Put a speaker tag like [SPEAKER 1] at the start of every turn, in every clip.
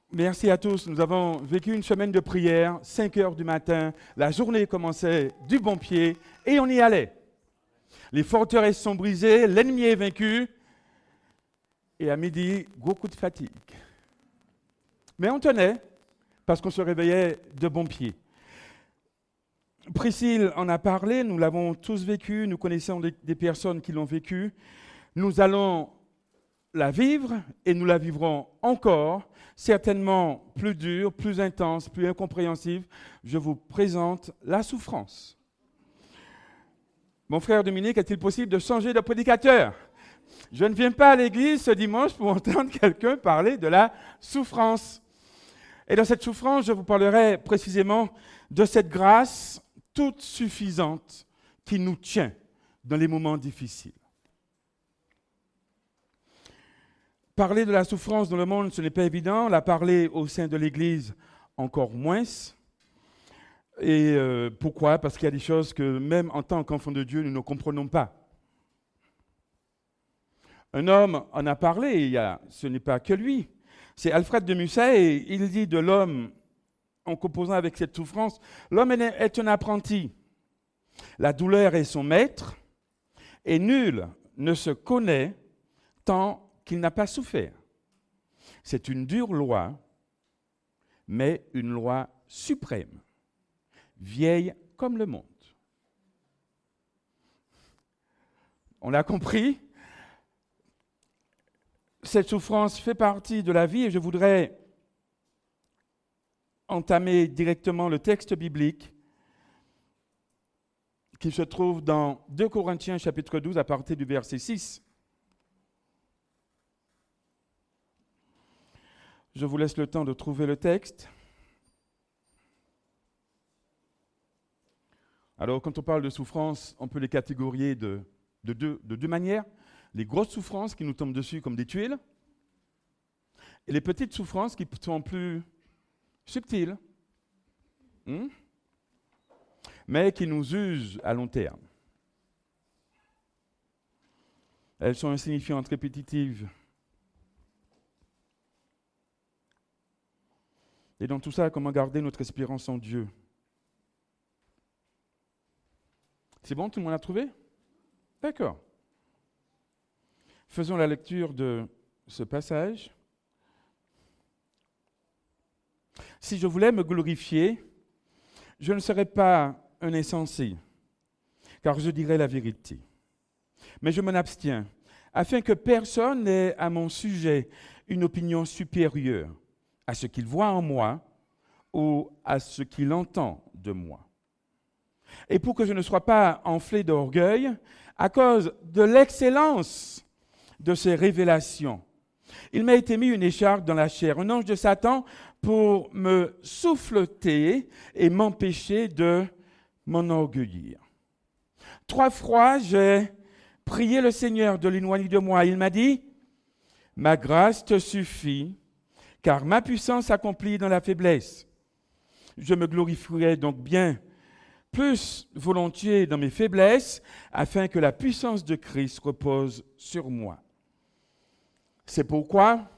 [SPEAKER 1] Merci à tous. Nous avons vécu une semaine de prière, 5 heures du matin. La journée commençait du bon pied et on y allait. Les forteresses sont brisées, l'ennemi est vaincu. Et à midi, gros coup de fatigue. Mais on tenait parce qu'on se réveillait de bon pied. Priscille en a parlé, nous l'avons tous vécu, nous connaissons des personnes qui l'ont vécu. Nous allons la vivre et nous la vivrons encore, certainement plus dure, plus intense, plus incompréhensible. Je vous présente la souffrance. Mon frère Dominique, est-il possible de changer de prédicateur? Je ne viens pas à l'église ce dimanche pour entendre quelqu'un parler de la souffrance. Et dans cette souffrance, je vous parlerai précisément de cette grâce toute suffisante qui nous tient dans les moments difficiles. Parler de la souffrance dans le monde, ce n'est pas évident. La parler au sein de l'Église, encore moins. Et pourquoi? Parce qu'il y a des choses que même en tant qu'enfants de Dieu, nous ne comprenons pas. Un homme en a parlé, ce n'est pas que lui. C'est Alfred de Musset, et il dit de l'homme, en composant avec cette souffrance, l'homme est un apprenti. La douleur est son maître, et nul ne se connaît tant qu'il n'a pas souffert. C'est une dure loi, mais une loi suprême, vieille comme le monde. On l'a compris, cette souffrance fait partie de la vie et je voudrais entamer directement le texte biblique qui se trouve dans 2 Corinthiens chapitre 12 à partir du verset 6. Je vous laisse le temps de trouver le texte. Alors, quand on parle de souffrance, on peut les catégoriser de deux manières. Les grosses souffrances qui nous tombent dessus comme des tuiles, et les petites souffrances qui sont plus subtiles, mais qui nous usent à long terme. Elles sont insignifiantes, répétitives. Et dans tout ça, comment garder notre espérance en Dieu? C'est bon, tout le monde a trouvé? D'accord. Faisons la lecture de ce passage. Si je voulais me glorifier, je ne serais pas un insensé, car je dirais la vérité. Mais je m'en abstiens, afin que personne n'ait à mon sujet une opinion supérieure à ce qu'il voit en moi ou à ce qu'il entend de moi. Et pour que je ne sois pas enflé d'orgueil, à cause de l'excellence de ces révélations, il m'a été mis une écharpe dans la chair, un ange de Satan, pour me souffleter et m'empêcher de m'enorgueillir. 3 fois, j'ai prié le Seigneur de l'éloigner de moi. Il m'a dit, « Ma grâce te suffit, car ma puissance s'accomplit dans la faiblesse. Je me glorifierai donc bien plus volontiers dans mes faiblesses, afin que la puissance de Christ repose sur moi. C'est pourquoi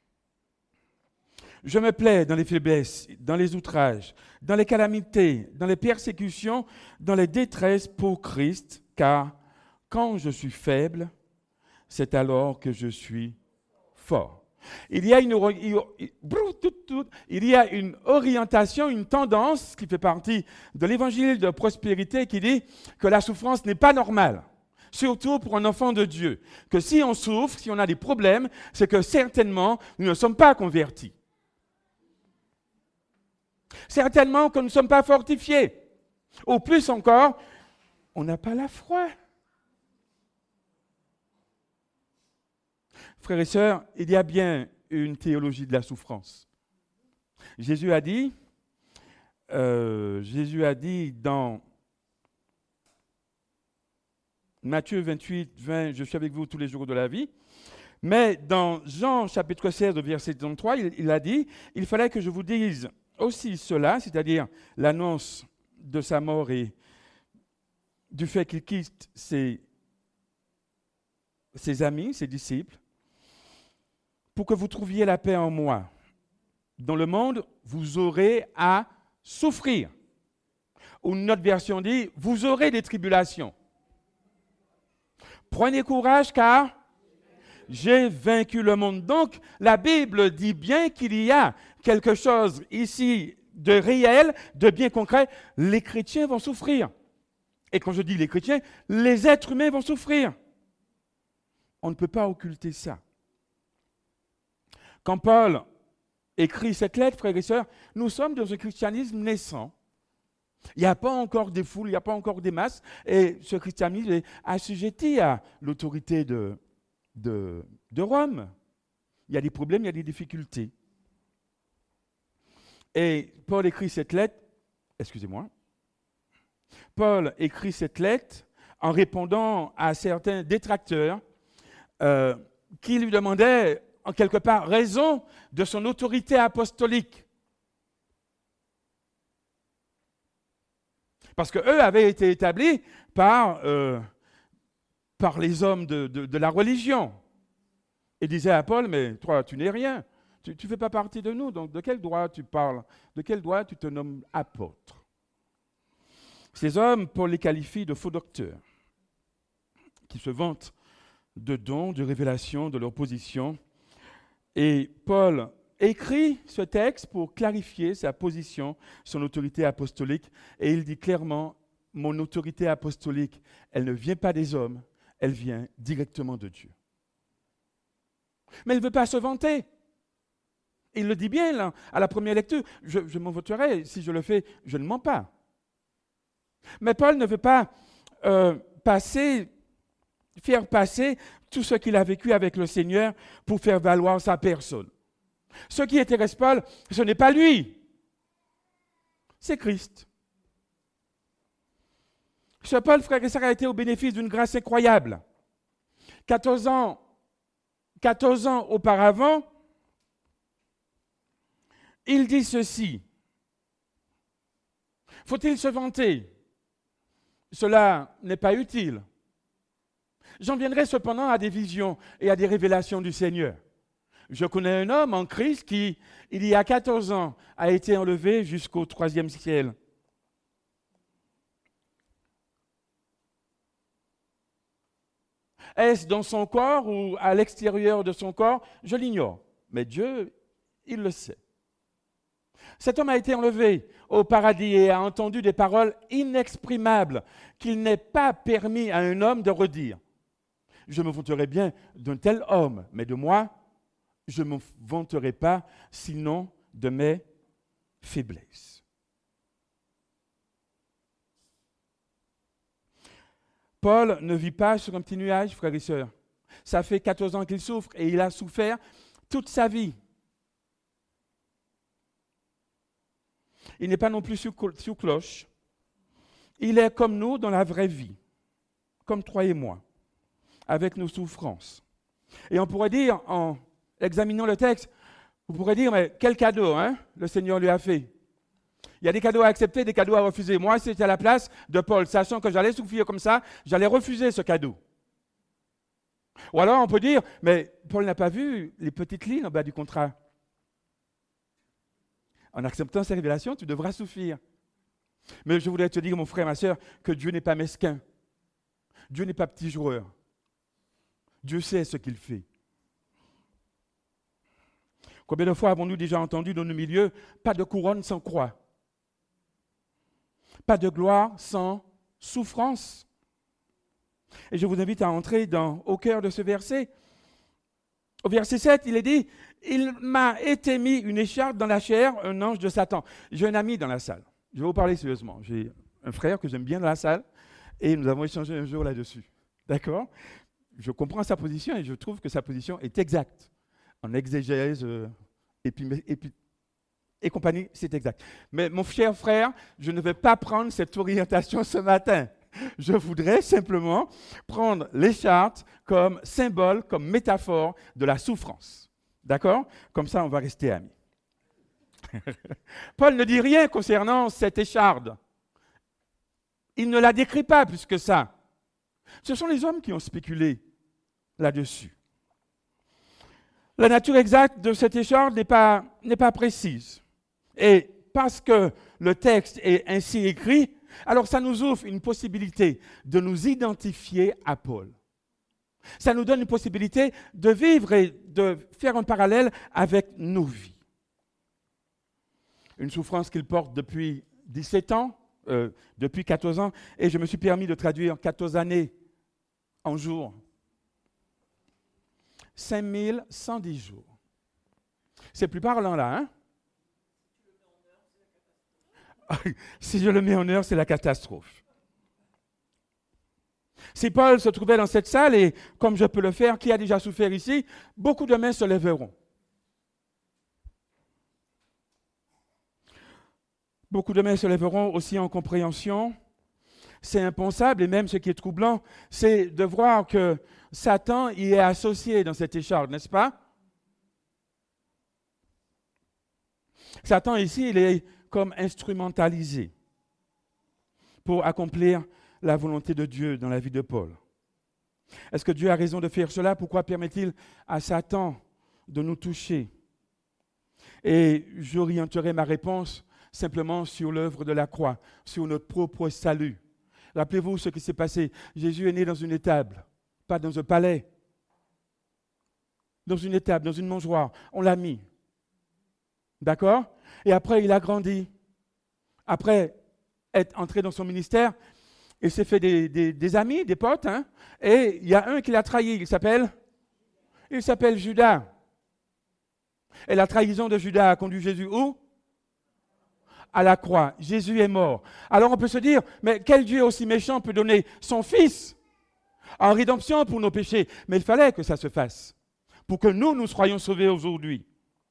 [SPEAKER 1] je me plais dans les faiblesses, dans les outrages, dans les calamités, dans les persécutions, dans les détresses pour Christ, car quand je suis faible, c'est alors que je suis fort. » Il y a une orientation, une tendance qui fait partie de l'évangile de prospérité qui dit que la souffrance n'est pas normale, surtout pour un enfant de Dieu. Que si on souffre, si on a des problèmes, c'est que certainement nous ne sommes pas convertis. Certainement que nous ne sommes pas fortifiés. Ou plus encore, on n'a pas la foi. Frères et sœurs, il y a bien une théologie de la souffrance. Jésus a dit dans Matthieu 28, 20, « Je suis avec vous tous les jours de la vie ». Mais dans Jean chapitre 16, verset 33, il a dit « Il fallait que je vous dise aussi cela », c'est-à-dire l'annonce de sa mort et du fait qu'il quitte ses amis, ses disciples, pour que vous trouviez la paix en moi. dans le monde, vous aurez à souffrir. Ou notre version dit, vous aurez des tribulations. Prenez courage car j'ai vaincu le monde. Donc, la Bible dit bien qu'il y a quelque chose ici de réel, de bien concret. Les chrétiens vont souffrir. Et quand je dis les chrétiens, les êtres humains vont souffrir. On ne peut pas occulter ça. Quand Paul écrit cette lettre, frères et sœurs, nous sommes dans un christianisme naissant. Il n'y a pas encore des foules, il n'y a pas encore des masses, et ce christianisme est assujetti à l'autorité de Rome. Il y a des problèmes, il y a des difficultés. Et Paul écrit cette lettre, Paul écrit cette lettre en répondant à certains détracteurs qui lui demandaient en quelque part raison de son autorité apostolique. Parce qu'eux avaient été établis par les hommes de la religion. Et disaient à Paul, mais toi, tu n'es rien. Tu ne fais pas partie de nous. Donc, de quel droit tu parles? De quel droit tu te nommes apôtre? Ces hommes, Paul les qualifie de faux docteurs, qui se vantent de dons, de révélations, de leur position. Et Paul écrit ce texte pour clarifier sa position, son autorité apostolique. Et il dit clairement, mon autorité apostolique, elle ne vient pas des hommes, elle vient directement de Dieu. Mais il ne veut pas se vanter. Il le dit bien là, à la première lecture. Je m'en vanterai, si je le fais, je ne mens pas. Mais Paul ne veut pas faire passer tout ce qu'il a vécu avec le Seigneur pour faire valoir sa personne. Ce qui intéresse Paul, ce n'est pas lui, c'est Christ. Ce Paul, frère et sœur, a été au bénéfice d'une grâce incroyable. 14 ans auparavant, il dit ceci. Faut-il se vanter? Cela n'est pas utile. J'en viendrai cependant à des visions et à des révélations du Seigneur. Je connais un homme en Christ qui, il y a 14 ans, a été enlevé jusqu'au 3e ciel. Est-ce dans son corps ou à l'extérieur de son corps? Je l'ignore. Mais Dieu, il le sait. Cet homme a été enlevé au paradis et a entendu des paroles inexprimables qu'il n'est pas permis à un homme de redire. Je me vanterai bien d'un tel homme, mais de moi, je ne me vanterai pas, sinon de mes faiblesses. Paul ne vit pas sur un petit nuage, frères et sœurs. Ça fait 14 ans qu'il souffre et il a souffert toute sa vie. Il n'est pas non plus sous cloche. Il est comme nous dans la vraie vie, comme toi et moi, avec nos souffrances. Et on pourrait dire, en examinant le texte, vous pourrez dire, mais quel cadeau le Seigneur lui a fait. Il y a des cadeaux à accepter, des cadeaux à refuser. Moi, c'était à la place de Paul, sachant que j'allais souffrir comme ça, j'allais refuser ce cadeau. Ou alors on peut dire, mais Paul n'a pas vu les petites lignes en bas du contrat. En acceptant ces révélations, tu devras souffrir. Mais je voudrais te dire, mon frère, ma sœur, que Dieu n'est pas mesquin. Dieu n'est pas petit joueur. Dieu sait ce qu'il fait. Combien de fois avons-nous déjà entendu dans nos milieux, pas de couronne sans croix, pas de gloire sans souffrance. Et je vous invite à entrer au cœur de ce verset. Au verset 7, il est dit, « Il m'a été mis une écharpe dans la chair, un ange de Satan. » J'ai un ami dans la salle. Je vais vous parler sérieusement. J'ai un frère que j'aime bien dans la salle et nous avons échangé un jour là-dessus. D'accord? Je comprends sa position et je trouve que sa position est exacte. En exégèse et compagnie, c'est exact. Mais mon cher frère, je ne vais pas prendre cette orientation ce matin. Je voudrais simplement prendre l'écharpe comme symbole, comme métaphore de la souffrance. D'accord? Comme ça, on va rester amis. Paul ne dit rien concernant cette écharpe. Il ne la décrit pas plus que ça. Ce sont les hommes qui ont spéculé là-dessus. La nature exacte de cette écharpe n'est pas n'est pas précise. Et parce que le texte est ainsi écrit, alors ça nous ouvre une possibilité de nous identifier à Paul. Ça nous donne une possibilité de vivre et de faire un parallèle avec nos vies. Une souffrance qu'il porte depuis 17 ans, depuis 14 ans, et je me suis permis de traduire 14 années en jours. 5110 jours. C'est plus parlant là, hein? Si je le mets en heure, c'est la catastrophe. Si Paul se trouvait dans cette salle, et comme je peux le faire, qui a déjà souffert ici, beaucoup de mains se lèveront. Beaucoup de mains se lèveront aussi en compréhension. C'est impensable, et même ce qui est troublant, c'est de voir que Satan y est associé dans cette écharpe, n'est-ce pas? Satan ici, il est comme instrumentalisé pour accomplir la volonté de Dieu dans la vie de Paul. Est-ce que Dieu a raison de faire cela? Pourquoi permet-il à Satan de nous toucher? Et j'orienterai ma réponse simplement sur l'œuvre de la croix, sur notre propre salut. Rappelez-vous ce qui s'est passé. Jésus est né dans une étable, pas dans un palais. Dans une étable, dans une mangeoire. On l'a mis. D'accord? Et après, il a grandi. Après être entré dans son ministère, il s'est fait des amis, des potes, hein? Et il y a un qui l'a trahi. Il s'appelle Judas. Et la trahison de Judas a conduit Jésus où? À la croix. Jésus est mort. Alors on peut se dire, mais quel Dieu aussi méchant peut donner son Fils en rédemption pour nos péchés? Mais il fallait que ça se fasse pour que nous soyons sauvés aujourd'hui.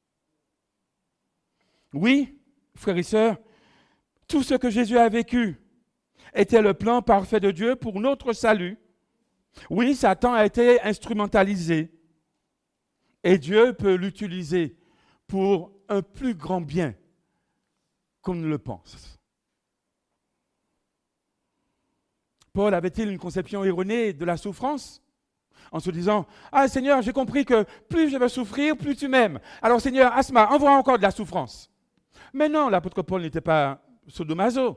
[SPEAKER 1] Oui, frères et sœurs, tout ce que Jésus a vécu était le plan parfait de Dieu pour notre salut. Oui, Satan a été instrumentalisé et Dieu peut l'utiliser pour un plus grand bien qu'on ne le pense. Paul avait-il une conception erronée de la souffrance? En se disant, « Ah Seigneur, j'ai compris que plus je vais souffrir, plus tu m'aimes. Alors Seigneur, Asma, envoie encore de la souffrance. » Mais non, l'apôtre Paul n'était pas sadomaso.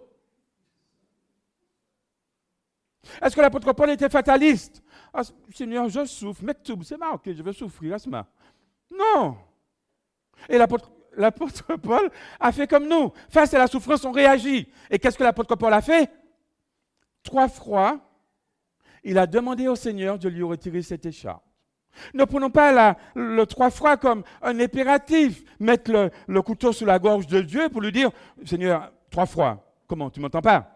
[SPEAKER 1] Est-ce que l'apôtre Paul était fataliste? Ah, Seigneur, je souffre, Mektoub, c'est marqué, je vais souffrir, Asma. Non. Et l'apôtre Paul a fait comme nous. Face à la souffrance, on réagit. Et qu'est-ce que l'apôtre Paul a fait? 3 fois, il a demandé au Seigneur de lui retirer cette écharpe. Ne prenons pas le 3 fois comme un impératif. Mettre le couteau sous la gorge de Dieu pour lui dire, Seigneur, 3 fois. Comment? Tu ne m'entends pas?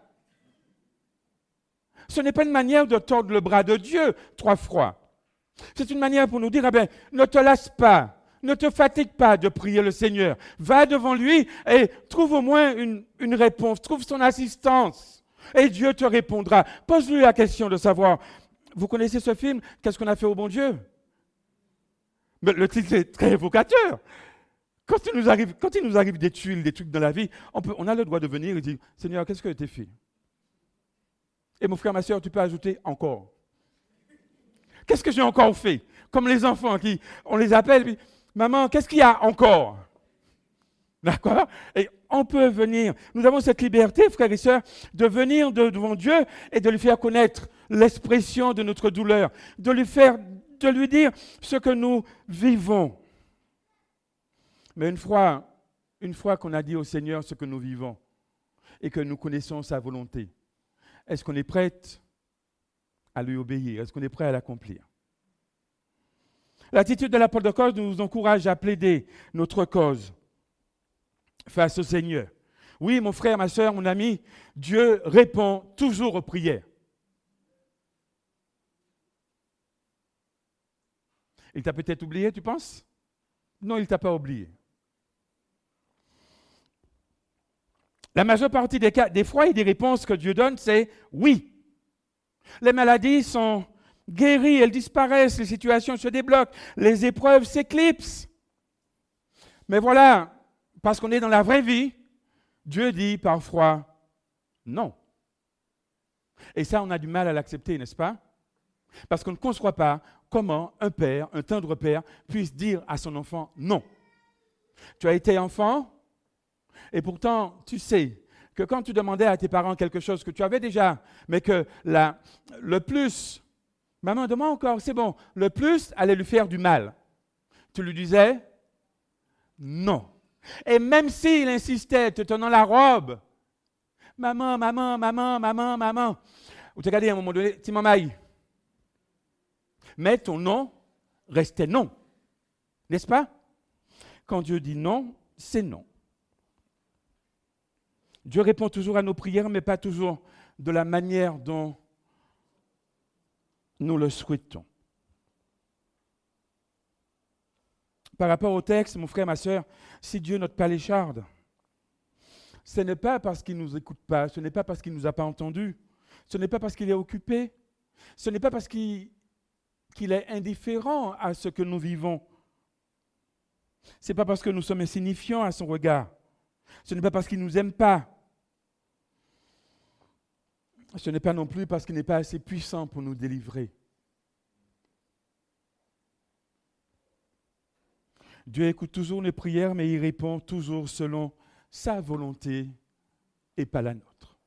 [SPEAKER 1] Ce n'est pas une manière de tordre le bras de Dieu 3 fois. C'est une manière pour nous dire, ne te lasse pas. Ne te fatigue pas de prier le Seigneur. Va devant lui et trouve au moins une réponse. Trouve son assistance. Et Dieu te répondra. Pose-lui la question de savoir, vous connaissez ce film? Qu'est-ce qu'on a fait au bon Dieu? Mais le titre est très évocateur. Quand il nous arrive des tuiles, des trucs dans la vie, on a le droit de venir et dire, Seigneur, qu'est-ce que tu as fait? Et mon frère, ma soeur, tu peux ajouter encore. Qu'est-ce que j'ai encore fait? Comme les enfants on les appelle, puis, maman, qu'est-ce qu'il y a encore? D'accord? Et on peut venir. Nous avons cette liberté, frères et sœurs, de venir devant Dieu et de lui faire connaître l'expression de notre douleur, de lui dire ce que nous vivons. Mais une fois qu'on a dit au Seigneur ce que nous vivons et que nous connaissons sa volonté, est-ce qu'on est prête à lui obéir? Est-ce qu'on est prêt à l'accomplir? L'attitude de l'apôtre de cause nous encourage à plaider notre cause face au Seigneur. Oui, mon frère, ma soeur, mon ami, Dieu répond toujours aux prières. Il t'a peut-être oublié, tu penses? Non, il ne t'a pas oublié. La majeure partie des fois et des réponses que Dieu donne, c'est oui. Les maladies sont guéries, elles disparaissent, les situations se débloquent, les épreuves s'éclipsent. Mais voilà, parce qu'on est dans la vraie vie, Dieu dit parfois non. Et ça, on a du mal à l'accepter, n'est-ce pas? Parce qu'on ne conçoit pas comment un père, un tendre père, puisse dire à son enfant non. Tu as été enfant et pourtant tu sais que quand tu demandais à tes parents quelque chose que tu avais déjà, mais que le plus, maman, demande encore, c'est bon, le plus allait lui faire du mal. Tu lui disais non. Et même s'il insistait, te tenant la robe, maman, maman, maman, maman, maman, ou tu as regardé à un moment donné, tu m'amailles. Mais ton non restait non. N'est-ce pas? Quand Dieu dit non, c'est non. Dieu répond toujours à nos prières, mais pas toujours de la manière dont nous le souhaitons. Par rapport au texte, mon frère, ma soeur, si Dieu n'ôte pas l'écharde, ce n'est pas parce qu'il ne nous écoute pas, ce n'est pas parce qu'il ne nous a pas entendus, ce n'est pas parce qu'il est occupé, ce n'est pas parce qu'il est indifférent à ce que nous vivons. Ce n'est pas parce que nous sommes insignifiants à son regard. Ce n'est pas parce qu'il ne nous aime pas. Ce n'est pas non plus parce qu'il n'est pas assez puissant pour nous délivrer. Dieu écoute toujours nos prières, mais il répond toujours selon sa volonté et pas la nôtre.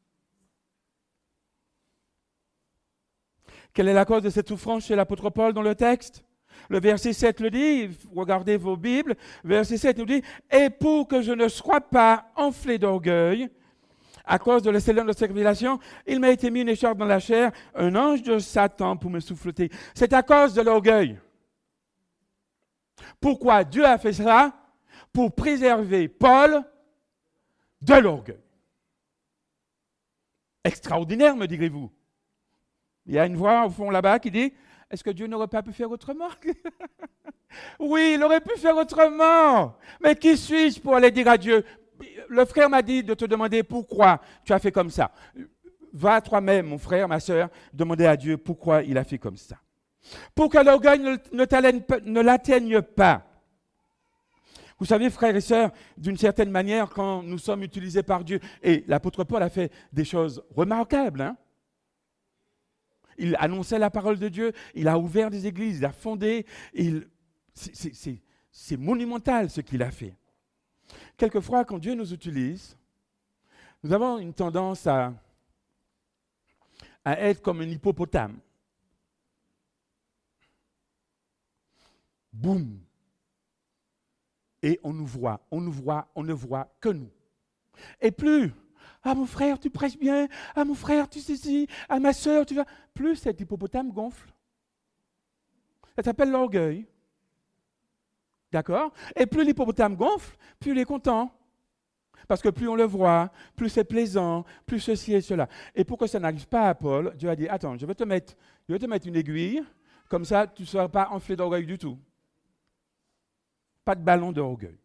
[SPEAKER 1] Quelle est la cause de cette souffrance chez l'apôtre Paul dans le texte? Le verset 7 le dit, regardez vos Bibles, verset 7 nous dit « Et pour que je ne sois pas enflé d'orgueil, à cause de l'excellence de cette révélation, il m'a été mis une écharpe dans la chair, un ange de Satan pour me souffleter. » C'est à cause de l'orgueil. Pourquoi Dieu a fait ça? Pour préserver Paul de l'orgueil. Extraordinaire, me direz-vous. Il y a une voix au fond là-bas qui dit « Est-ce que Dieu n'aurait pas pu faire autrement ?» Oui, il aurait pu faire autrement. Mais qui suis-je pour aller dire à Dieu? Le frère m'a dit de te demander pourquoi tu as fait comme ça. Va toi-même, mon frère, ma soeur, demander à Dieu pourquoi il a fait comme ça. Pour que l'orgueil ne l'atteigne pas. Vous savez, frères et sœurs, d'une certaine manière, quand nous sommes utilisés par Dieu, et l'apôtre Paul a fait des choses remarquables, hein? Il annonçait la parole de Dieu, il a ouvert des églises, il a fondé, c'est monumental ce qu'il a fait. Quelquefois, quand Dieu nous utilise, nous avons une tendance à être comme un hippopotame. Boum! Et on nous voit, on ne voit que nous. Et plus, ah mon frère, tu prêches bien, ah mon frère, tu sais si, ah ma soeur, tu vas. Plus cet hippopotame gonfle. Ça s'appelle l'orgueil. D'accord? Et plus l'hippopotame gonfle, plus il est content. Parce que plus on le voit, plus c'est plaisant, plus ceci et cela. Et pour que ça n'arrive pas à Paul, Dieu a dit, attends, je vais te mettre une aiguille, comme ça tu ne seras pas enflé d'orgueil du tout. Pas de ballon d'orgueil.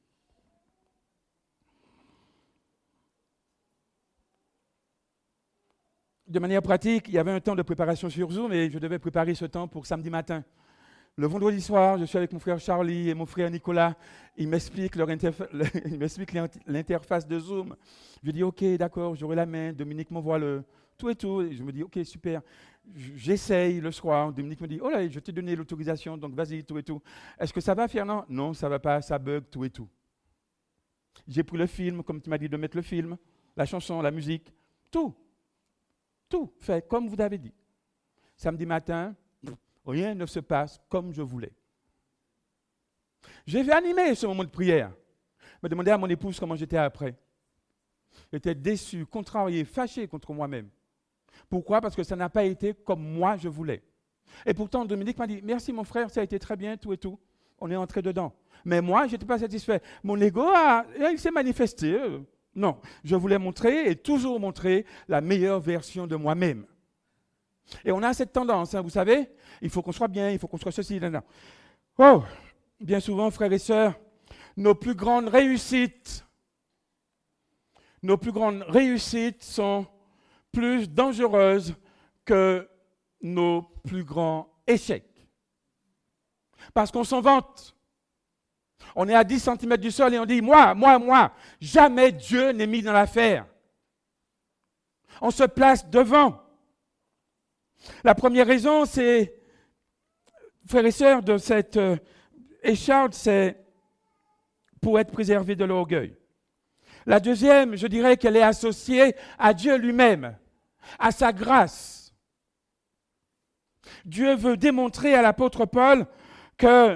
[SPEAKER 1] De manière pratique, il y avait un temps de préparation sur Zoom et je devais préparer ce temps pour samedi matin. Le vendredi soir, je suis avec mon frère Charlie et mon frère Nicolas. Ils m'expliquent l'interface de Zoom. Je dis, OK, d'accord, j'aurai la main. Dominique m'envoie tout et tout. Et je me dis, OK, super. J'essaye le soir. Dominique me dit, oh là, je t'ai donné l'autorisation, donc vas-y, tout et tout. Est-ce que ça va, Fernand? Non, ça ne va pas, ça bug, tout et tout. J'ai pris le film, comme tu m'as dit de mettre le film, la chanson, la musique, tout. Tout fait comme vous avez dit. Samedi matin, rien ne se passe comme je voulais. J'ai fait animer ce moment de prière. Je me demandais à mon épouse comment j'étais après. J'étais déçu, contrarié, fâché contre moi-même. Pourquoi? Parce que ça n'a pas été comme moi je voulais. Et pourtant, Dominique m'a dit, merci mon frère, ça a été très bien, tout et tout. On est entré dedans. Mais moi, je n'étais pas satisfait. Mon ego, il s'est manifesté. Non, je voulais montrer et toujours montrer la meilleure version de moi-même. Et on a cette tendance, hein, vous savez, il faut qu'on soit bien, il faut qu'on soit ceci, là. Oh, bien souvent, frères et sœurs, nos plus grandes réussites sont plus dangereuses que nos plus grands échecs. Parce qu'on s'en vante. On est à 10 cm du sol et on dit, moi, jamais Dieu n'est mis dans l'affaire. On se place devant. La première raison, c'est, frères et sœurs, de cette écharpe, c'est pour être préservés de l'orgueil. La deuxième, je dirais qu'elle est associée à Dieu lui-même, à sa grâce. Dieu veut démontrer à l'apôtre Paul que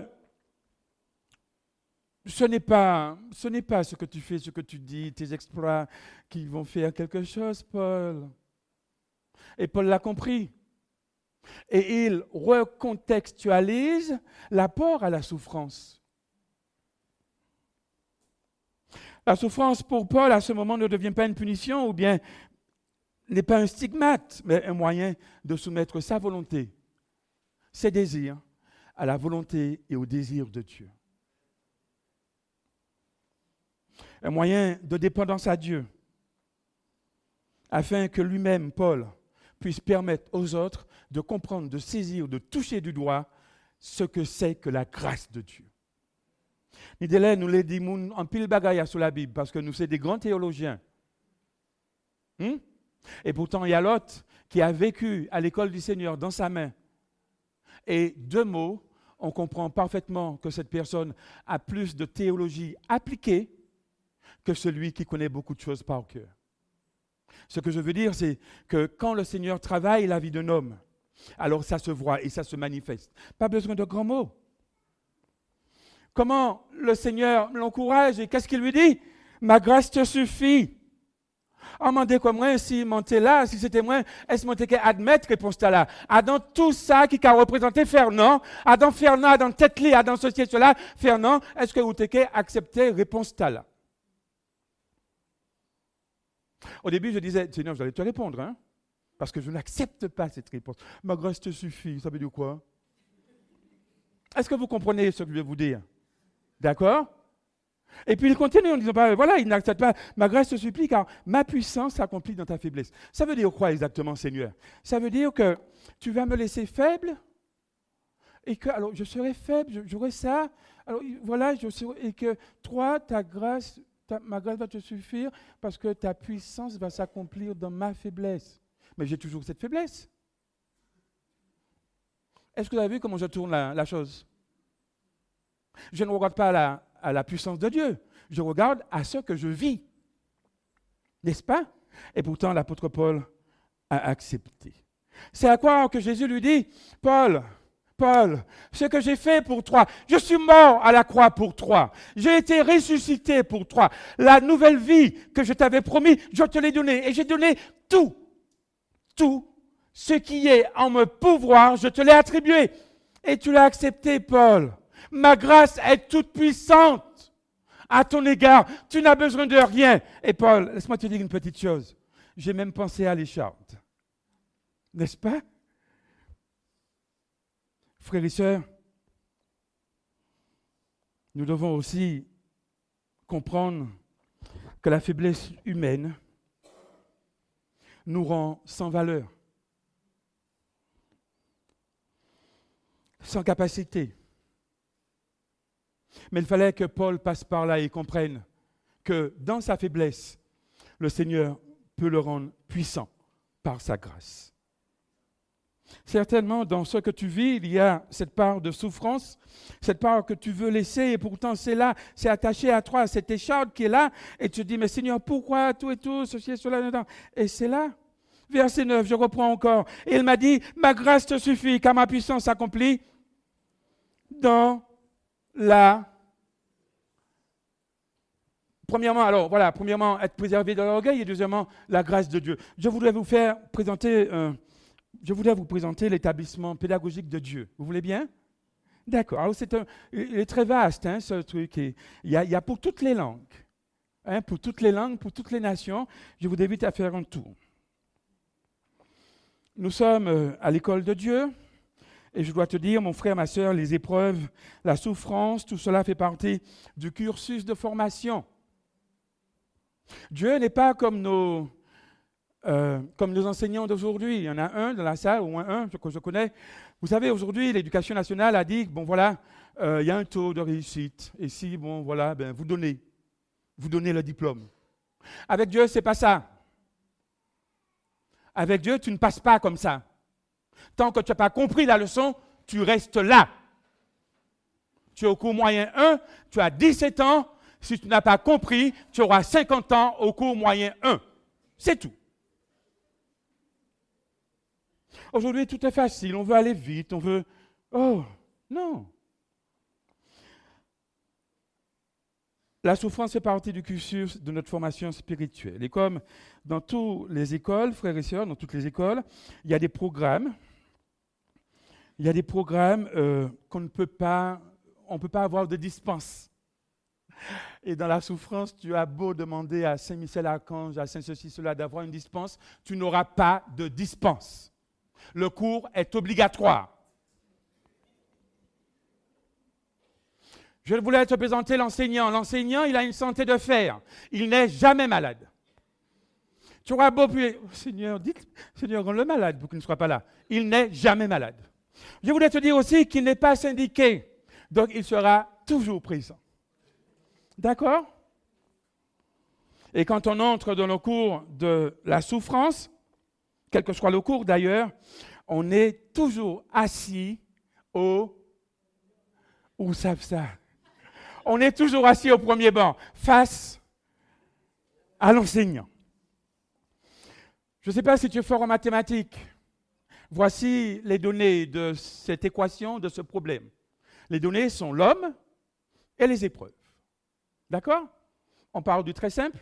[SPEAKER 1] ce n'est pas ce que tu fais, ce que tu dis, tes exploits qui vont faire quelque chose, Paul. Et Paul l'a compris. Et il recontextualise l'apport à la souffrance. La souffrance pour Paul, à ce moment, ne devient pas une punition ou bien n'est pas un stigmate, mais un moyen de soumettre sa volonté, ses désirs, à la volonté et au désir de Dieu. Un moyen de dépendance à Dieu, afin que lui-même, Paul, puisse permettre aux autres de comprendre, de saisir, de toucher du doigt ce que c'est que la grâce de Dieu. Nous les disons en pile bagaille sur la Bible parce que nous sommes des grands théologiens. Et pourtant, il y a l'autre qui a vécu à l'école du Seigneur dans sa main. Et deux mots, on comprend parfaitement que cette personne a plus de théologie appliquée que celui qui connaît beaucoup de choses par cœur. Ce que je veux dire, c'est que quand le Seigneur travaille la vie d'un homme, alors ça se voit et ça se manifeste. Pas besoin de grands mots. Comment le Seigneur l'encourage et qu'est-ce qu'il lui dit? Ma grâce te suffit. On m'a dit comme moi, si montais là, si c'était moi, est-ce que je admettre réponse là? Dans tout ça qui a représenté Fernand, dans Fernand, dans Tetli, dans ceci, cela, Fernand, est-ce que vous avez accepté réponse là? Au début, je disais, Seigneur, je vais te répondre, hein, parce que je n'accepte pas cette réponse. Ma grâce te suffit, ça veut dire quoi? Est-ce que vous comprenez ce que je vais vous dire? D'accord? Et puis il continue en disant, voilà, il n'accepte pas, ma grâce te supplie car ma puissance s'accomplit dans ta faiblesse. Ça veut dire quoi exactement, Seigneur? Ça veut dire que tu vas me laisser faible et que, alors je serai faible, j'aurai ça, alors voilà, et que toi, ma grâce va te suffire parce que ta puissance va s'accomplir dans ma faiblesse. Mais j'ai toujours cette faiblesse. Est-ce que vous avez vu comment je tourne la chose? Je ne regarde pas à la puissance de Dieu. Je regarde à ce que je vis. N'est-ce pas? Et pourtant, l'apôtre Paul a accepté. C'est à quoi que Jésus lui dit, Paul, ce que j'ai fait pour toi, je suis mort à la croix pour toi. J'ai été ressuscité pour toi. La nouvelle vie que je t'avais promis, je te l'ai donnée. Et j'ai donné tout ce qui est en mon pouvoir, je te l'ai attribué. Et tu l'as accepté, Paul. Ma grâce est toute puissante à ton égard. Tu n'as besoin de rien. Et Paul, laisse-moi te dire une petite chose. J'ai même pensé à l'écharpe. N'est-ce pas? Frères et sœurs, nous devons aussi comprendre que la faiblesse humaine nous rend sans valeur, sans capacité. Mais il fallait que Paul passe par là et comprenne que dans sa faiblesse, le Seigneur peut le rendre puissant par sa grâce. Certainement, dans ce que tu vis, il y a cette part de souffrance, cette part que tu veux laisser, et pourtant c'est là, c'est attaché à toi, cette écharpe qui est là, et tu te dis, mais Seigneur, pourquoi tout et tout, ceci et cela, et c'est là. Verset 9, je reprends encore. Et il m'a dit, ma grâce te suffit, car ma puissance s'accomplit dans la... Premièrement, être préservé de l'orgueil, et deuxièmement, la grâce de Dieu. Je voudrais vous présenter l'établissement pédagogique de Dieu. Vous voulez bien? D'accord. Alors, il est très vaste, hein, ce truc. Il y a pour toutes les langues. Hein, pour toutes les langues, pour toutes les nations. Je vous invite à faire un tour. Nous sommes à l'école de Dieu. Et je dois te dire, mon frère, ma sœur, les épreuves, la souffrance, tout cela fait partie du cursus de formation. Dieu n'est pas comme nos enseignants d'aujourd'hui. Il y en a un dans la salle, au moins un que je connais. Vous savez, aujourd'hui, l'Éducation nationale a dit, bon voilà, il y a un taux de réussite. Et si, bon voilà, vous donnez le diplôme. Avec Dieu, c'est pas ça. Avec Dieu, tu ne passes pas comme ça. Tant que tu n'as pas compris la leçon, tu restes là. Tu es au cours moyen 1, tu as 17 ans, Si tu n'as pas compris, tu auras 50 ans au cours moyen 1. C'est tout. Aujourd'hui, tout est facile. On veut aller vite. On veut... Oh, non. La souffrance fait partie du cursus de notre formation spirituelle. Et comme dans toutes les écoles, frères et sœurs, dans toutes les écoles, il y a des programmes. Il y a des programmes qu'on ne peut pas, on peut pas avoir de dispense. Et dans la souffrance, tu as beau demander à Saint-Michel-Archange, à Saint-Ceci, cela, d'avoir une dispense, tu n'auras pas de dispense. Le cours est obligatoire. Je voulais te présenter l'enseignant. L'enseignant, il a une santé de fer. Il n'est jamais malade. Tu auras beau prier, Seigneur, dites, Seigneur, rends-le malade pour qu'il ne soit pas là. Il n'est jamais malade. Je voulais te dire aussi qu'il n'est pas syndiqué. Donc, il sera toujours présent. D'accord? Et quand on entre dans le cours de la souffrance, quel que soit le cours d'ailleurs, on est toujours assis au... Où savent ça? On est toujours assis au premier banc, face à l'enseignant. Je ne sais pas si tu es fort en mathématiques. Voici les données de cette équation, de ce problème. Les données sont l'homme et les épreuves. D'accord? On parle du très simple.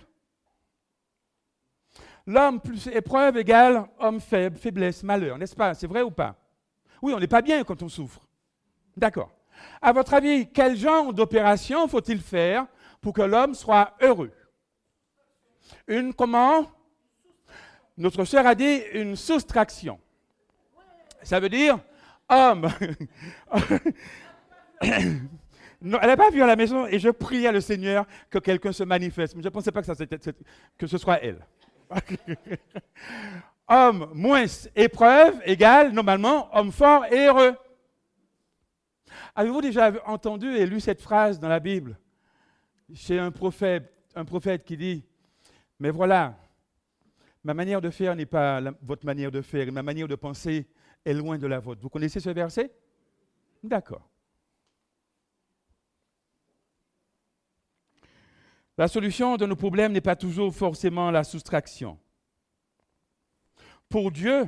[SPEAKER 1] L'homme plus épreuve égale homme faible, faiblesse, malheur, n'est-ce pas? C'est vrai ou pas? Oui, on n'est pas bien quand on souffre. D'accord. À votre avis, quel genre d'opération faut-il faire pour que l'homme soit heureux? Une comment? Notre sœur a dit une soustraction. Ça veut dire homme. Non, elle n'a pas vu à la maison et je priais le Seigneur que quelqu'un se manifeste. Mais je ne pensais pas que ce soit elle. Homme moins épreuve égale normalement homme fort et heureux. Avez-vous déjà entendu et lu cette phrase dans la Bible chez un prophète qui dit « Mais voilà, ma manière de faire n'est pas votre manière de faire et ma manière de penser est loin de la vôtre. » Vous connaissez ce verset? D'accord. La solution de nos problèmes n'est pas toujours forcément la soustraction. Pour Dieu,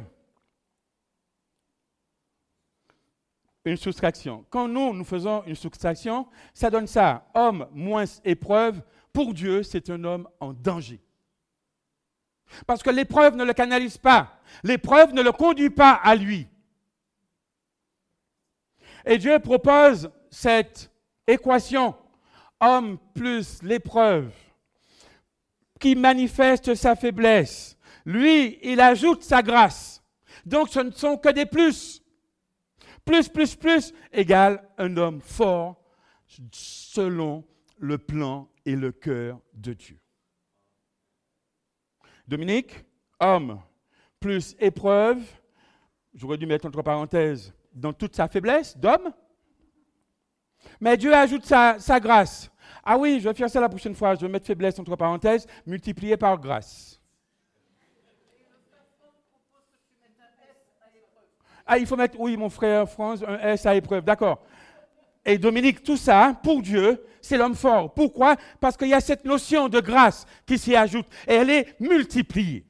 [SPEAKER 1] une soustraction. Quand nous faisons une soustraction, ça donne ça. Homme moins épreuve, pour Dieu, c'est un homme en danger. Parce que l'épreuve ne le canalise pas. L'épreuve ne le conduit pas à lui. Et Dieu propose cette équation, homme plus l'épreuve, qui manifeste sa faiblesse. Lui, il ajoute sa grâce. Donc, ce ne sont que des plus. Plus égale un homme fort selon le plan et le cœur de Dieu. Dominique, homme plus épreuve, j'aurais dû mettre entre parenthèses, dans toute sa faiblesse d'homme, mais Dieu ajoute sa grâce. Ah oui, je vais faire ça la prochaine fois, je vais mettre faiblesse entre parenthèses, multiplié par grâce. Ah, il faut mettre, oui, mon frère France, un S à épreuve, d'accord. Et Dominique, tout ça, pour Dieu, c'est l'homme fort. Pourquoi? Parce qu'il y a cette notion de grâce qui s'y ajoute et elle est multipliée.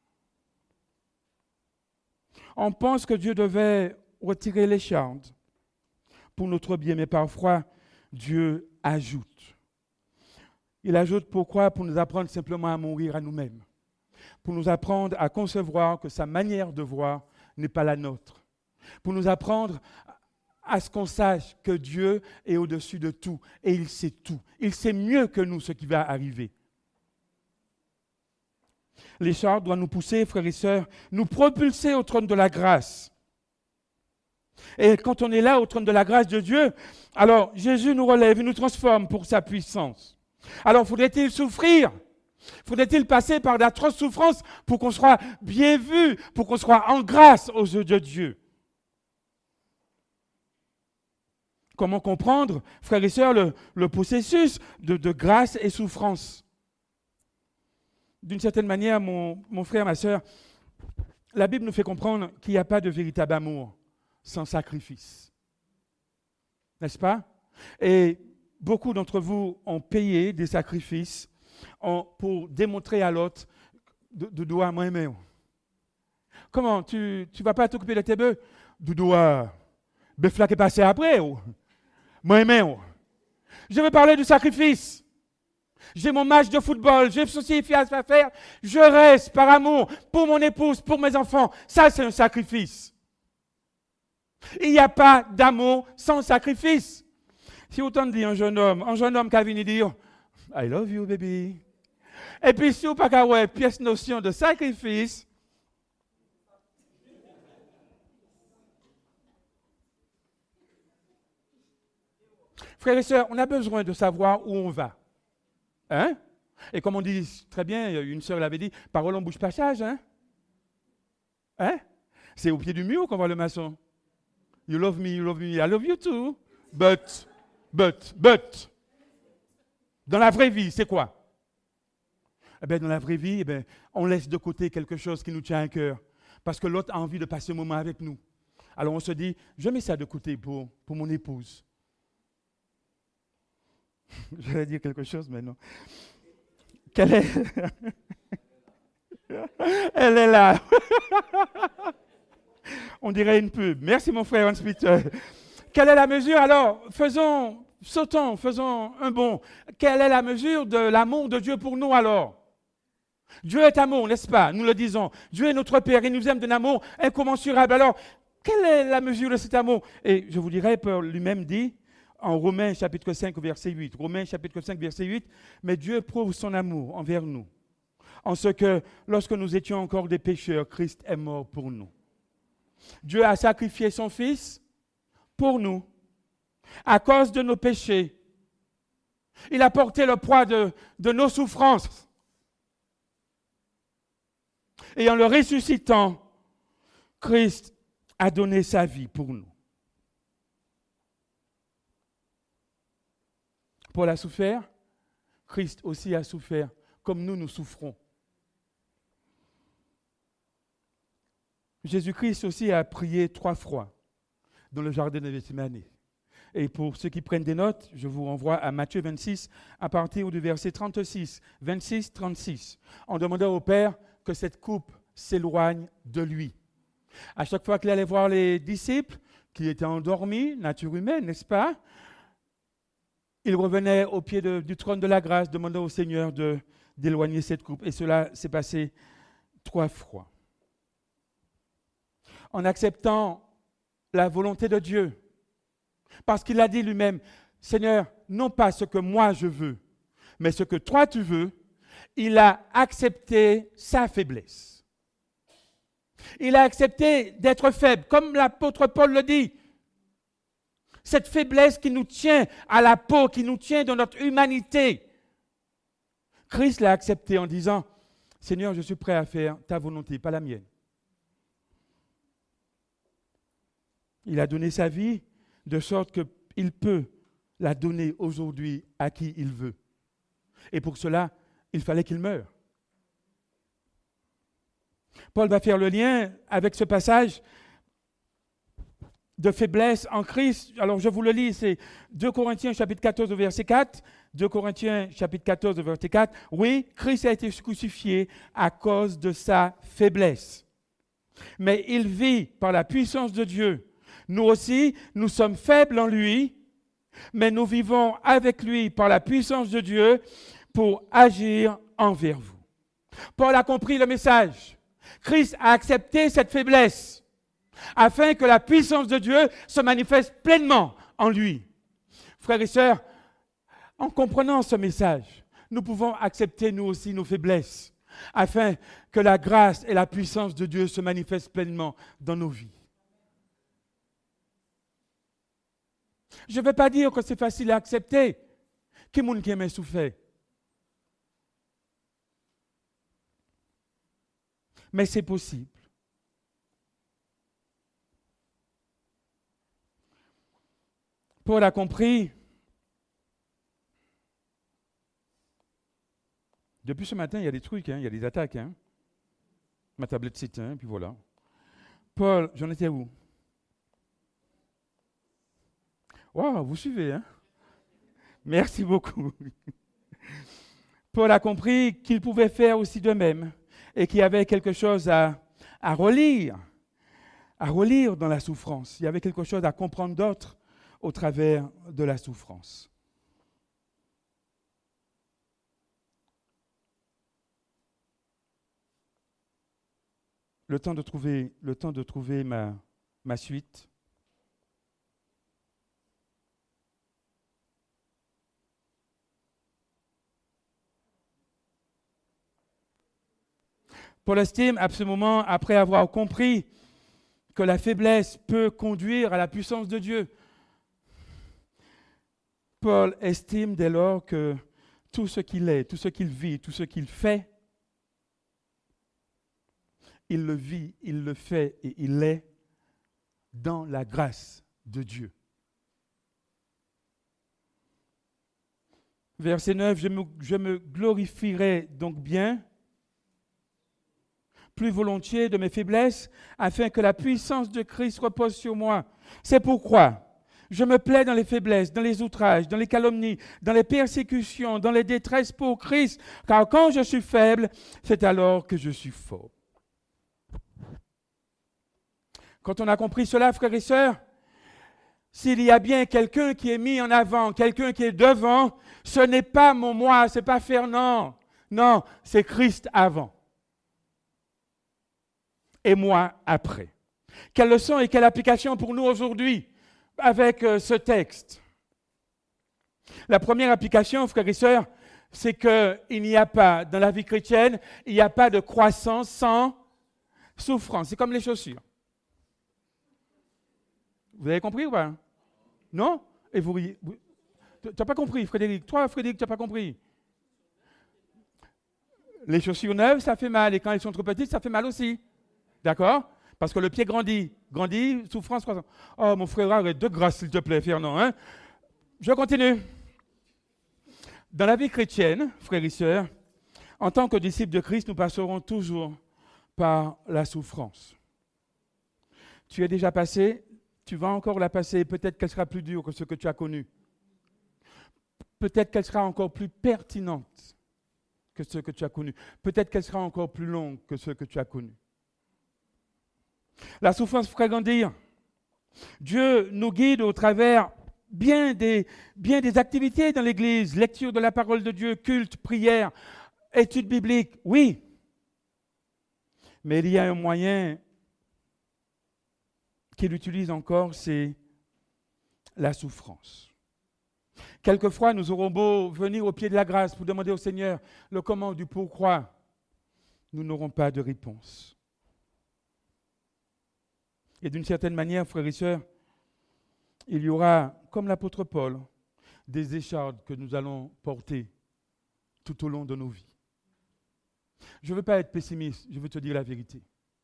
[SPEAKER 1] On pense que Dieu devait retirer les charges pour notre bien, mais parfois, Dieu ajoute. Il ajoute pourquoi? Pour nous apprendre simplement à mourir à nous-mêmes. Pour nous apprendre à concevoir que sa manière de voir n'est pas la nôtre. Pour nous apprendre à ce qu'on sache que Dieu est au-dessus de tout et il sait tout. Il sait mieux que nous ce qui va arriver. Les charges doivent nous pousser, frères et sœurs, nous propulser au trône de la grâce. Et quand on est là au trône de la grâce de Dieu, alors Jésus nous relève et nous transforme pour sa puissance. Alors faudrait-il souffrir? Faudrait-il passer par d'atroces souffrances pour qu'on soit bien vu, pour qu'on soit en grâce aux yeux de Dieu? Comment comprendre, frères et sœurs, le processus de grâce et souffrance? D'une certaine manière, mon frère, ma sœur, la Bible nous fait comprendre qu'il n'y a pas de véritable amour sans sacrifice. N'est-ce pas? Et beaucoup d'entre vous ont payé des sacrifices pour démontrer à l'autre Doudou, moi aimé. Comment? Tu ne vas pas t'occuper de tes bœufs? Doudou, bœuf là qui est passé après. Moi aimé. Je veux parler du sacrifice. J'ai mon match de football, j'ai ceci à faire. Je reste par amour pour mon épouse, pour mes enfants. Ça, c'est un sacrifice. Il n'y a pas d'amour sans sacrifice. Si autant dit un jeune homme qui a venu dire I love you, baby. Et puis, si vous n'avez pas ouais, pièce notion de sacrifice, frères et sœurs, on a besoin de savoir où on va. Hein? Et comme on dit très bien, une sœur l'avait dit, parole en bouche passage. Hein? Hein? C'est au pied du mur qu'on voit le maçon. You love me, I love you too. But. Dans la vraie vie, c'est quoi? Eh bien, dans la vraie vie, on laisse de côté quelque chose qui nous tient à cœur. Parce que l'autre a envie de passer un moment avec nous. Alors on se dit, je mets ça de côté pour mon épouse. J'allais dire quelque chose, mais non. Elle est là. On dirait une pub. Merci mon frère Hans-Peter. Quelle est la mesure? Alors, faisons un bond. Quelle est la mesure de l'amour de Dieu pour nous alors? Dieu est amour, n'est-ce pas? Nous le disons. Dieu est notre Père, il nous aime d'un amour incommensurable. Alors, quelle est la mesure de cet amour? Et je vous dirais, Paul lui-même dit, en Romains chapitre 5, verset 8, Romains chapitre 5, verset 8, mais Dieu prouve son amour envers nous, en ce que, lorsque nous étions encore des pécheurs, Christ est mort pour nous. Dieu a sacrifié son Fils pour nous, à cause de nos péchés. Il a porté le poids de nos souffrances. Et en le ressuscitant, Christ a donné sa vie pour nous. Paul a souffert, Christ aussi a souffert, comme nous souffrons. Jésus-Christ aussi a prié 3 fois dans le jardin de Gethsémani. Et pour ceux qui prennent des notes, je vous renvoie à Matthieu 26, à partir du verset 36, 26, 36, en demandant au Père que cette coupe s'éloigne de lui. À chaque fois qu'il allait voir les disciples, qui étaient endormis, nature humaine, n'est-ce pas? Il revenait au pied du trône de la grâce, demandant au Seigneur d'éloigner cette coupe. Et cela s'est passé 3 fois. En acceptant la volonté de Dieu, parce qu'il a dit lui-même, Seigneur, non pas ce que moi je veux, mais ce que toi tu veux, il a accepté sa faiblesse. Il a accepté d'être faible, comme l'apôtre Paul le dit. Cette faiblesse qui nous tient à la peau, qui nous tient dans notre humanité. Christ l'a accepté en disant, Seigneur, je suis prêt à faire ta volonté, pas la mienne. Il a donné sa vie de sorte qu'il peut la donner aujourd'hui à qui il veut. Et pour cela, il fallait qu'il meure. Paul va faire le lien avec ce passage de faiblesse en Christ. Alors je vous le lis, c'est 2 Corinthiens chapitre 14 verset 4. 2 Corinthiens chapitre 14 verset 4. Oui, Christ a été crucifié à cause de sa faiblesse. Mais il vit par la puissance de Dieu. Nous aussi, nous sommes faibles en lui, mais nous vivons avec lui par la puissance de Dieu pour agir envers vous. Paul a compris le message. Christ a accepté cette faiblesse afin que la puissance de Dieu se manifeste pleinement en lui. Frères et sœurs, en comprenant ce message, nous pouvons accepter nous aussi nos faiblesses afin que la grâce et la puissance de Dieu se manifestent pleinement dans nos vies. Je ne veux pas dire que c'est facile à accepter. Qui est-ce qui aime souffrir? Mais c'est possible. Paul a compris. Depuis ce matin, il y a des trucs, il y a des attaques. Ma tablette s'éteint, puis voilà. Paul, j'en étais où? Waouh, vous suivez, Merci beaucoup. Paul a compris qu'il pouvait faire aussi de même et qu'il y avait quelque chose à relire dans la souffrance. Il y avait quelque chose à comprendre d'autre au travers de la souffrance. Le temps de trouver ma suite. Paul estime à ce moment, après avoir compris que la faiblesse peut conduire à la puissance de Dieu, Paul estime dès lors que tout ce qu'il est, tout ce qu'il vit, tout ce qu'il fait, il le vit, il le fait et il est dans la grâce de Dieu. Verset 9, je me glorifierai donc bien, plus volontiers de mes faiblesses, afin que la puissance de Christ repose sur moi. C'est pourquoi je me plais dans les faiblesses, dans les outrages, dans les calomnies, dans les persécutions, dans les détresses pour Christ, car quand je suis faible, c'est alors que je suis fort. Quand on a compris cela, frères et sœurs, s'il y a bien quelqu'un qui est mis en avant, quelqu'un qui est devant, ce n'est pas mon moi, ce n'est pas Fernand. Non, c'est Christ avant. Et moi après. Quelle leçon et quelle application pour nous aujourd'hui avec ce texte? La première application, frères et sœurs, c'est qu'il n'y a pas, dans la vie chrétienne, il n'y a pas de croissance sans souffrance. C'est comme les chaussures. Vous avez compris ou pas? Non? Et vous riez. Tu n'as pas compris, Frédéric. Toi, Frédéric, tu n'as pas compris. Les chaussures neuves, ça fait mal. Et quand elles sont trop petites, ça fait mal aussi. D'accord? Parce que le pied grandit, souffrance, croissance. Oh, mon frère, arrête de grâce, s'il te plaît, Fernand. Hein? Je continue. Dans la vie chrétienne, frères et sœurs, en tant que disciples de Christ, nous passerons toujours par la souffrance. Tu es déjà passé, tu vas encore la passer. Peut-être qu'elle sera plus dure que ce que tu as connu. Peut-être qu'elle sera encore plus pertinente que ce que tu as connu. Peut-être qu'elle sera encore plus longue que ce que tu as connu. La souffrance ferait grandir. Dieu nous guide au travers bien des activités dans l'Église, lecture de la parole de Dieu, culte, prière, étude biblique, oui. Mais il y a un moyen qu'il utilise encore, c'est la souffrance. Quelquefois, nous aurons beau venir au pied de la grâce pour demander au Seigneur le comment du pourquoi, nous n'aurons pas de réponse. Et d'une certaine manière, frères et sœurs, il y aura, comme l'apôtre Paul, des échardes que nous allons porter tout au long de nos vies. Je ne veux pas être pessimiste, je veux te dire la vérité.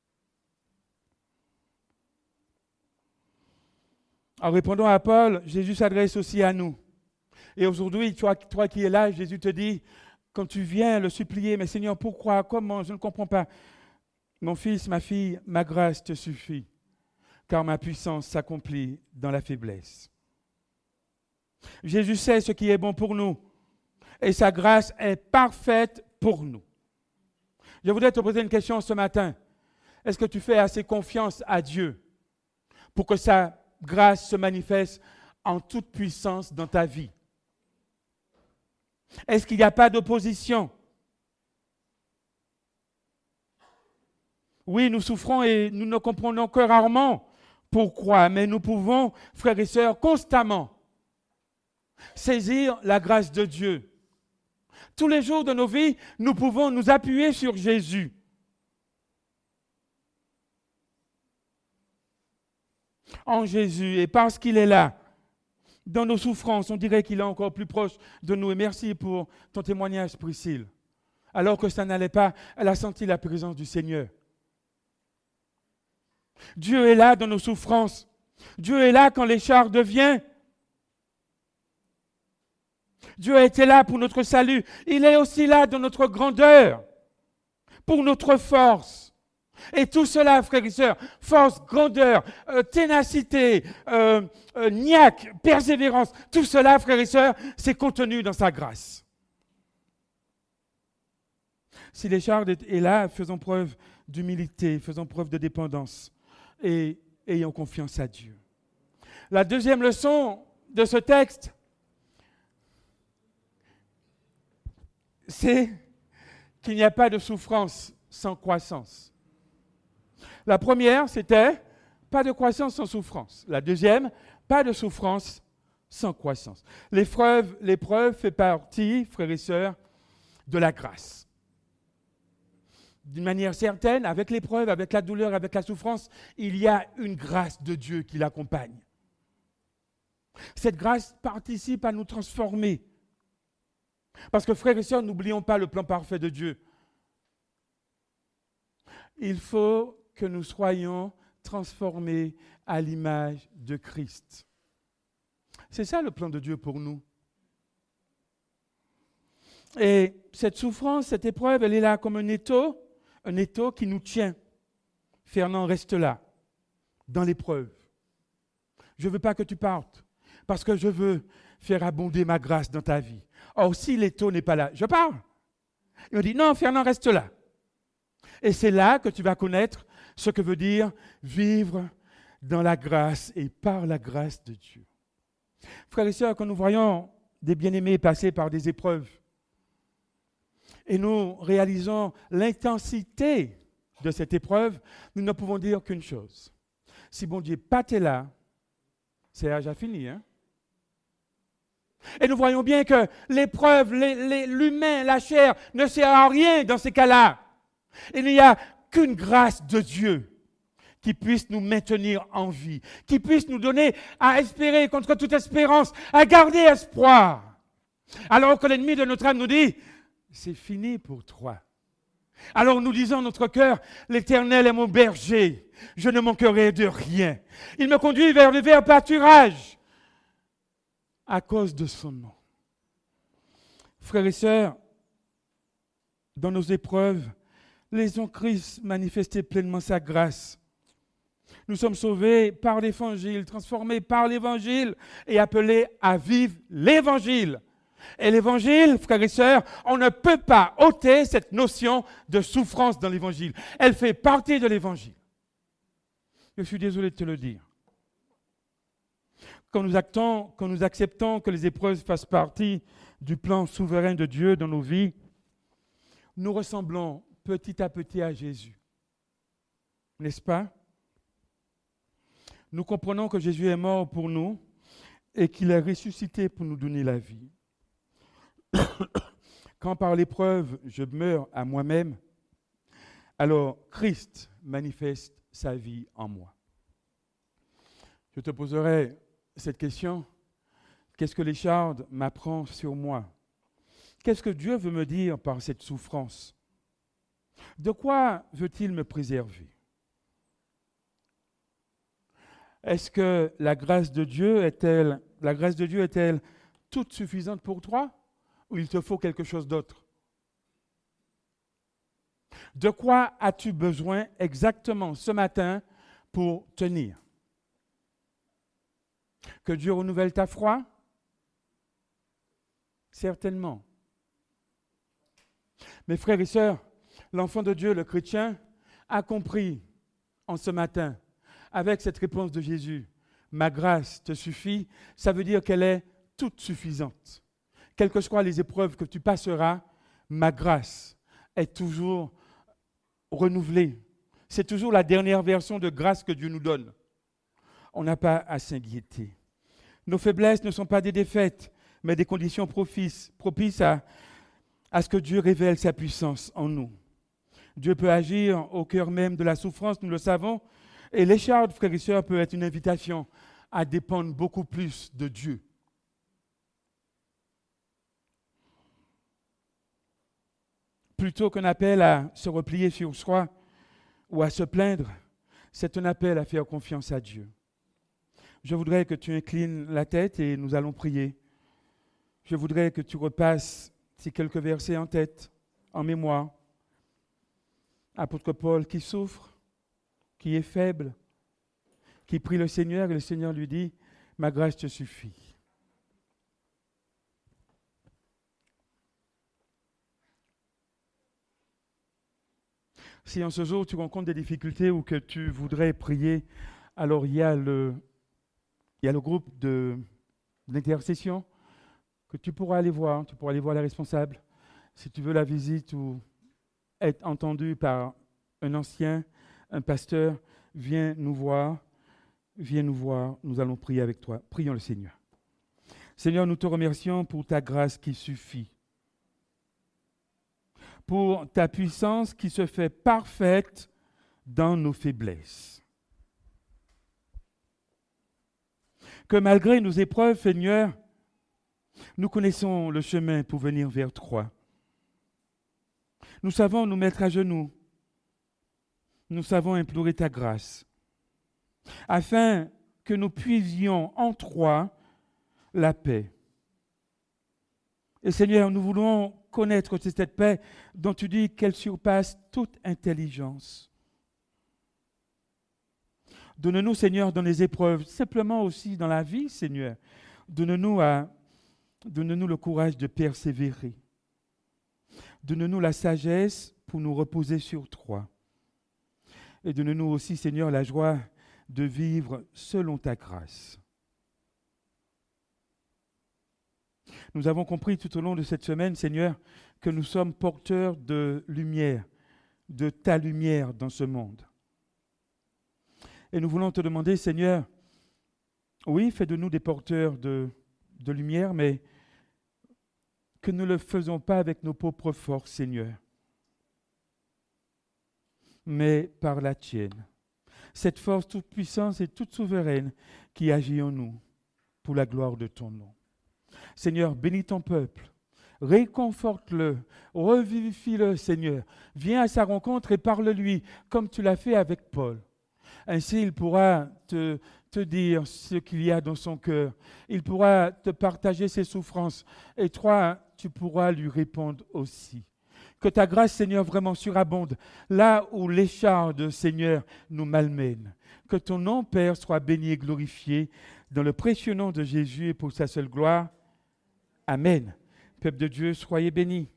[SPEAKER 1] En répondant à Paul, Jésus s'adresse aussi à nous. Et aujourd'hui, toi qui es là, Jésus te dit, quand tu viens le supplier, mais Seigneur, pourquoi, comment, je ne comprends pas. Mon fils, ma fille, ma grâce te suffit, car ma puissance s'accomplit dans la faiblesse. Jésus sait ce qui est bon pour nous, et sa grâce est parfaite pour nous. Je voudrais te poser une question ce matin. Est-ce que tu fais assez confiance à Dieu pour que sa grâce se manifeste en toute puissance dans ta vie? Est-ce qu'il n'y a pas d'opposition? Oui, nous souffrons et nous ne comprenons que rarement pourquoi, mais nous pouvons, frères et sœurs, constamment saisir la grâce de Dieu. Tous les jours de nos vies, nous pouvons nous appuyer sur Jésus. En Jésus, et parce qu'il est là, dans nos souffrances, on dirait qu'il est encore plus proche de nous. Et merci pour ton témoignage, Priscille. Alors que ça n'allait pas, elle a senti la présence du Seigneur. Dieu est là dans nos souffrances. Dieu est là quand l'écharde vient. Dieu a été là pour notre salut. Il est aussi là dans notre grandeur, pour notre force, Et tout cela, frères et sœurs, force, grandeur, ténacité, niaque, persévérance, tout cela, frères et sœurs, c'est contenu dans sa grâce. Si Léchard est là, faisons preuve d'humilité, faisons preuve de dépendance et ayons confiance à Dieu. La deuxième leçon de ce texte, c'est qu'il n'y a pas de souffrance sans croissance. La première, c'était pas de croissance sans souffrance. La deuxième, pas de souffrance sans croissance. L'épreuve fait partie, frères et sœurs, de la grâce. D'une manière certaine, avec l'épreuve, avec la douleur, avec la souffrance, il y a une grâce de Dieu qui l'accompagne. Cette grâce participe à nous transformer. Parce que, frères et sœurs, n'oublions pas le plan parfait de Dieu. Il faut que nous soyons transformés à l'image de Christ. C'est ça le plan de Dieu pour nous. Et cette souffrance, cette épreuve, elle est là comme un étau qui nous tient. Fernand, reste là, dans l'épreuve. Je ne veux pas que tu partes, parce que je veux faire abonder ma grâce dans ta vie. Or, si l'étau n'est pas là, je pars. Il me dit, non, Fernand, reste là. Et c'est là que tu vas connaître ce que veut dire vivre dans la grâce et par la grâce de Dieu. Frères et sœurs, quand nous voyons des bien-aimés passer par des épreuves et nous réalisons l'intensité de cette épreuve, nous ne pouvons dire qu'une chose. Si bon Dieu pas t'es là, c'est déjà fini. Hein? Et nous voyons bien que l'épreuve, l'humain, la chair ne sert à rien dans ces cas-là. Il n'y a qu'une grâce de Dieu qui puisse nous maintenir en vie, qui puisse nous donner à espérer contre toute espérance, à garder espoir. Alors que l'ennemi de notre âme nous dit, c'est fini pour toi. Alors nous disons en notre cœur, l'Éternel est mon berger, je ne manquerai de rien. Il me conduit vers le vert pâturage à cause de son nom. Frères et sœurs, dans nos épreuves, laissons Christ manifester pleinement sa grâce. Nous sommes sauvés par l'Évangile, transformés par l'Évangile et appelés à vivre l'Évangile. Et l'Évangile, frères et sœurs, on ne peut pas ôter cette notion de souffrance dans l'Évangile. Elle fait partie de l'Évangile. Je suis désolé de te le dire. Quand nous acceptons que les épreuves fassent partie du plan souverain de Dieu dans nos vies, nous ressemblons petit à petit à Jésus. N'est-ce pas? Nous comprenons que Jésus est mort pour nous et qu'il est ressuscité pour nous donner la vie. Quand par l'épreuve je meurs à moi-même, alors Christ manifeste sa vie en moi. Je te poserai cette question. Qu'est-ce que Léchard m'apprend sur moi? Qu'est-ce que Dieu veut me dire par cette souffrance? De quoi veut-il me préserver? Est-ce que la grâce de Dieu est-elle toute suffisante pour toi? Ou il te faut quelque chose d'autre? De quoi as-tu besoin exactement ce matin pour tenir? Que Dieu renouvelle ta foi? Certainement. Mes frères et sœurs, l'enfant de Dieu, le chrétien, a compris en ce matin, avec cette réponse de Jésus, ma grâce te suffit, ça veut dire qu'elle est toute suffisante. Quelles que soient les épreuves que tu passeras, ma grâce est toujours renouvelée. C'est toujours la dernière version de grâce que Dieu nous donne. On n'a pas à s'inquiéter. Nos faiblesses ne sont pas des défaites, mais des conditions propices à ce que Dieu révèle sa puissance en nous. Dieu peut agir au cœur même de la souffrance, nous le savons, et l'écharpe, frères et sœurs, peut être une invitation à dépendre beaucoup plus de Dieu. Plutôt qu'un appel à se replier sur soi ou à se plaindre, c'est un appel à faire confiance à Dieu. Je voudrais que tu inclines la tête et nous allons prier. Je voudrais que tu repasses ces quelques versets en tête, en mémoire. Apôtre Paul qui souffre, qui est faible, qui prie le Seigneur et le Seigneur lui dit, « Ma grâce te suffit. » Si en ce jour tu rencontres des difficultés ou que tu voudrais prier, alors il y a le groupe d'intercession que tu pourras aller voir. Tu pourras aller voir les responsables. Si tu veux la visite ou être entendu par un ancien, un pasteur, viens nous voir. Viens nous voir. Nous allons prier avec toi. Prions le Seigneur. Seigneur, nous te remercions pour ta grâce qui suffit. Pour ta puissance qui se fait parfaite dans nos faiblesses. Que malgré nos épreuves, Seigneur, nous connaissons le chemin pour venir vers toi. Nous savons nous mettre à genoux. Nous savons implorer ta grâce, afin que nous puisions en toi la paix. Et Seigneur, nous voulons connaître cette paix dont tu dis qu'elle surpasse toute intelligence. Donne-nous, Seigneur, dans les épreuves, simplement aussi dans la vie, Seigneur. Donne-nous le courage de persévérer. Donne-nous la sagesse pour nous reposer sur toi. Et donne-nous aussi, Seigneur, la joie de vivre selon ta grâce. Nous avons compris tout au long de cette semaine, Seigneur, que nous sommes porteurs de lumière, de ta lumière dans ce monde. Et nous voulons te demander, Seigneur, oui, fais de nous des porteurs de lumière, mais que nous ne le faisons pas avec nos propres forces, Seigneur, mais par la tienne. Cette force toute puissante et toute souveraine qui agit en nous pour la gloire de ton nom. Seigneur, bénis ton peuple, réconforte-le, revivifie-le, Seigneur. Viens à sa rencontre et parle-lui comme tu l'as fait avec Paul. Ainsi, il pourra te dire ce qu'il y a dans son cœur. Il pourra te partager ses souffrances. Et toi, tu pourras lui répondre aussi. Que ta grâce, Seigneur, vraiment surabonde là où l'écharde, Seigneur, nous malmène. Que ton nom, Père, soit béni et glorifié dans le précieux nom de Jésus et pour sa seule gloire. Amen. Peuple de Dieu, soyez bénis.